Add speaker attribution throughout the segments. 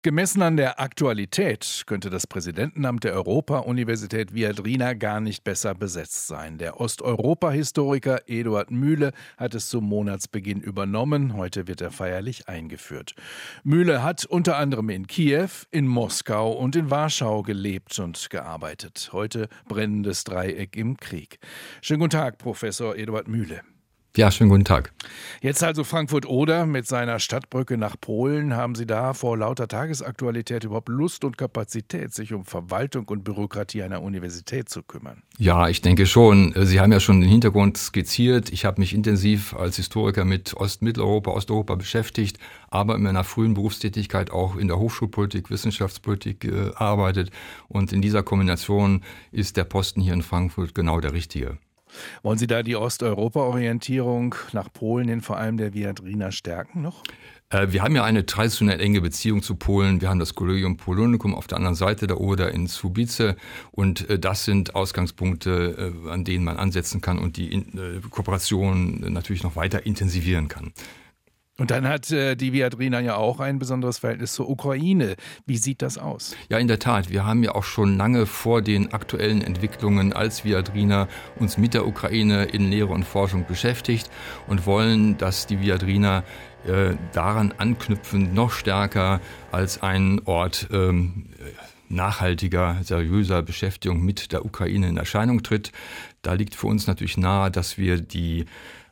Speaker 1: Gemessen an der Aktualität könnte das Präsidentenamt der Europa-Universität Viadrina gar nicht besser besetzt sein. Der Osteuropa-Historiker Eduard Mühle hat es zum Monatsbeginn übernommen. Heute wird er feierlich eingeführt. Mühle hat unter anderem in Kiew, in Moskau und in Warschau gelebt und gearbeitet. Heute brennendes Dreieck im Krieg. Schönen guten Tag, Professor Eduard Mühle.
Speaker 2: Ja, schönen guten Tag.
Speaker 1: Jetzt also Frankfurt-Oder mit seiner Stadtbrücke nach Polen. Haben Sie da vor lauter Tagesaktualität überhaupt Lust und Kapazität, sich um Verwaltung und Bürokratie einer Universität zu kümmern?
Speaker 2: Ja, ich denke schon. Sie haben ja schon den Hintergrund skizziert. Ich habe mich intensiv als Historiker mit Ostmitteleuropa, Osteuropa beschäftigt, aber in meiner frühen Berufstätigkeit auch in der Hochschulpolitik, Wissenschaftspolitik gearbeitet. Und in dieser Kombination ist der Posten hier in Frankfurt genau der richtige.
Speaker 1: Wollen Sie da die Osteuropa-Orientierung nach Polen hin, vor allem der Viadrina, stärken noch?
Speaker 2: Wir haben ja eine traditionell enge Beziehung zu Polen. Wir haben das Collegium Polonicum auf der anderen Seite der Oder in Słubice. Und das sind Ausgangspunkte, an denen man ansetzen kann und die Kooperation natürlich noch weiter intensivieren kann.
Speaker 1: Und dann hat die Viadrina ja auch ein besonderes Verhältnis zur Ukraine. Wie sieht das aus?
Speaker 2: Ja, in der Tat. Wir haben ja auch schon lange vor den aktuellen Entwicklungen als Viadrina uns mit der Ukraine in Lehre und Forschung beschäftigt und wollen, dass die Viadrina daran anknüpfend noch stärker als ein Ort nachhaltiger, seriöser Beschäftigung mit der Ukraine in Erscheinung tritt. Da liegt für uns natürlich nahe, dass wir die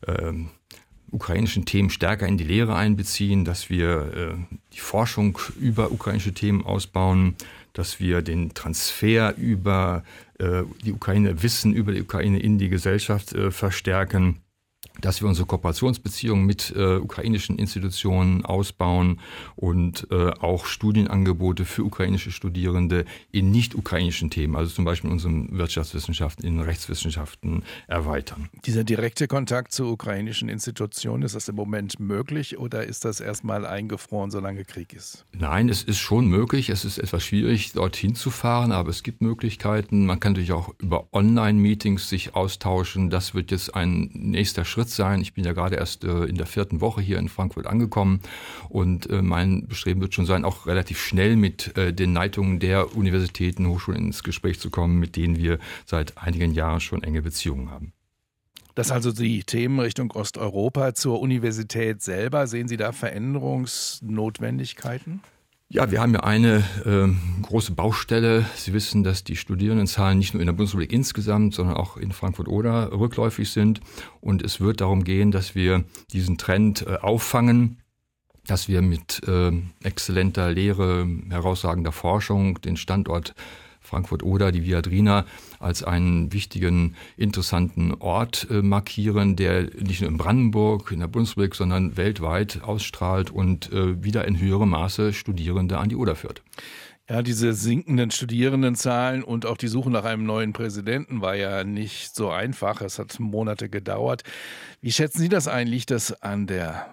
Speaker 2: ukrainischen Themen stärker in die Lehre einbeziehen, dass wir die Forschung über ukrainische Themen ausbauen, dass wir den Transfer über die Ukraine, Wissen über die Ukraine in die Gesellschaft verstärken, dass wir unsere Kooperationsbeziehungen mit ukrainischen Institutionen ausbauen und auch Studienangebote für ukrainische Studierende in nicht-ukrainischen Themen, also zum Beispiel in unseren Wirtschaftswissenschaften, in Rechtswissenschaften erweitern.
Speaker 1: Dieser direkte Kontakt zu ukrainischen Institutionen, ist das im Moment möglich oder ist das erstmal eingefroren, solange Krieg ist?
Speaker 2: Nein, es ist schon möglich. Es ist etwas schwierig, dorthin zu fahren, aber es gibt Möglichkeiten. Man kann natürlich auch über Online-Meetings sich austauschen. Das wird jetzt ein nächster Schritt sein. Ich bin ja gerade erst in der 4. Woche hier in Frankfurt angekommen und mein Bestreben wird schon sein, auch relativ schnell mit den Leitungen der Universitäten, Hochschulen ins Gespräch zu kommen, mit denen wir seit einigen Jahren schon enge Beziehungen haben.
Speaker 1: Das also die Themen Richtung Osteuropa. Zur Universität selber, sehen Sie da Veränderungsnotwendigkeiten?
Speaker 2: Ja, wir haben ja eine große Baustelle. Sie wissen, dass die Studierendenzahlen nicht nur in der Bundesrepublik insgesamt, sondern auch in Frankfurt-Oder rückläufig sind. Und es wird darum gehen, dass wir diesen Trend auffangen, dass wir mit exzellenter Lehre, herausragender Forschung den Standort Frankfurt-Oder, die Viadrina, als einen wichtigen, interessanten Ort markieren, der nicht nur in Brandenburg, in der Bundesrepublik, sondern weltweit ausstrahlt und wieder in höherem Maße Studierende an die Oder führt.
Speaker 1: Ja, diese sinkenden Studierendenzahlen und auch die Suche nach einem neuen Präsidenten war ja nicht so einfach. Es hat Monate gedauert. Wie schätzen Sie das ein? Liegt das an der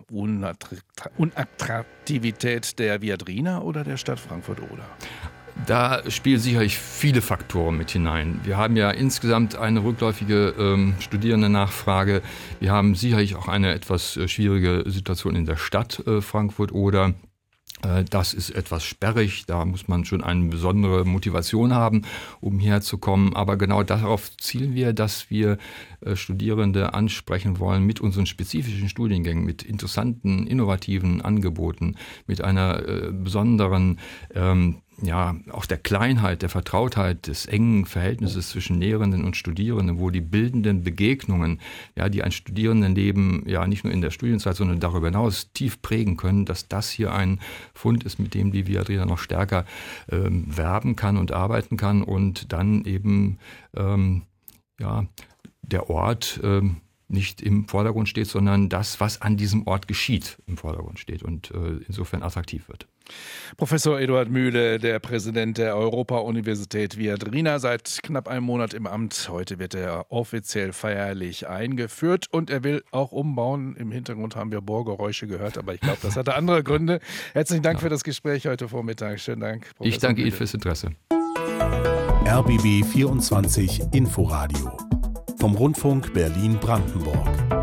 Speaker 1: Unattraktivität der Viadrina oder der Stadt Frankfurt-Oder?
Speaker 2: Da spielen sicherlich viele Faktoren mit hinein. Wir haben ja insgesamt eine rückläufige Studierendennachfrage. Wir haben sicherlich auch eine etwas schwierige Situation in der Stadt Frankfurt-Oder. Das ist etwas sperrig, da muss man schon eine besondere Motivation haben, um hierher zu kommen. Aber genau darauf zielen wir, dass wir Studierende ansprechen wollen mit unseren spezifischen Studiengängen, mit interessanten, innovativen Angeboten, mit einer besonderen auch der Kleinheit, der Vertrautheit, des engen Verhältnisses zwischen Lehrenden und Studierenden, wo die bildenden Begegnungen, die ein Studierendenleben nicht nur in der Studienzeit, sondern darüber hinaus tief prägen können, dass das hier ein Fund ist, mit dem die Viadrina noch stärker werben kann und arbeiten kann und dann eben der Ort nicht im Vordergrund steht, sondern das, was an diesem Ort geschieht, im Vordergrund steht und insofern attraktiv wird.
Speaker 1: Professor Eduard Mühle, der Präsident der Europa-Universität Viadrina, seit knapp einem Monat im Amt. Heute wird er offiziell feierlich eingeführt und er will auch umbauen. Im Hintergrund haben wir Bohrgeräusche gehört, aber ich glaube, das hatte andere Gründe. Herzlichen Dank für das Gespräch heute Vormittag. Schönen Dank,
Speaker 2: Professor Ich danke Mühle. Ihnen fürs Interesse.
Speaker 3: RBB 24 Inforadio vom Rundfunk Berlin-Brandenburg.